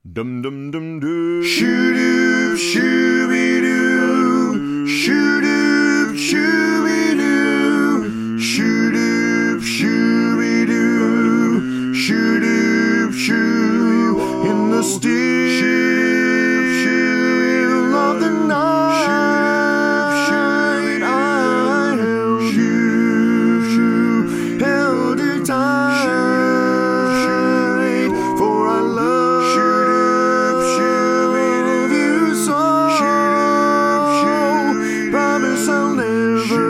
Dum dum dum doo. Shoo-doo, shoo-be-doo. Shoo-doo, shoo-be-doo. Shoo-doo, shoo-be-doo. Shoo-doo, shoo. In the still of the night, I held you, held you tight, for I love you so. Promise I'll never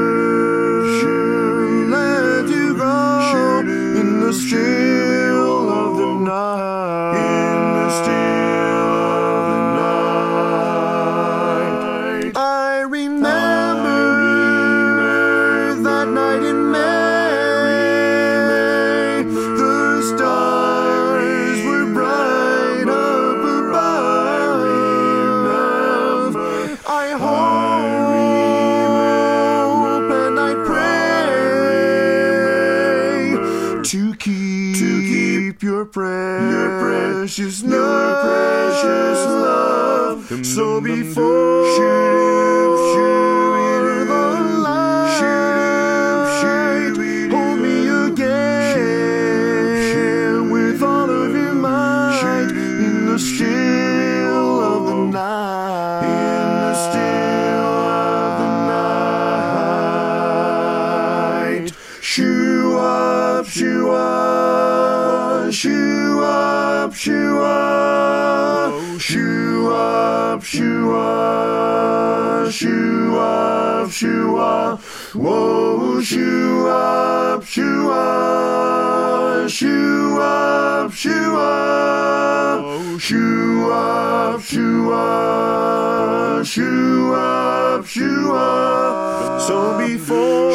let you go. In the still of the night, in the still of the night, I remember that night in May. The stars were bright up above. I hope and I pray to keep your precious love. So before the light, hold me again with all of your might. In the still of the night, in the still of the night. Shoo up, shoo up, shoo up, shoo up, shoo up, shoo up, shoo up, shoo up. Whoa, shoo up, shoo up, shoo up, shoo up, shoo up, shoo up, shoo up, shoo up. So before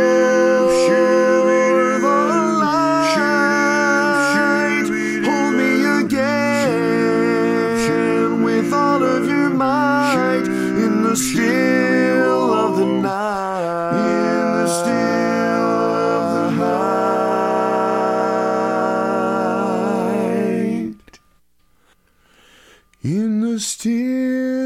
the light, hold me again with all of your might. In the still of the night, in the still of the night, in the still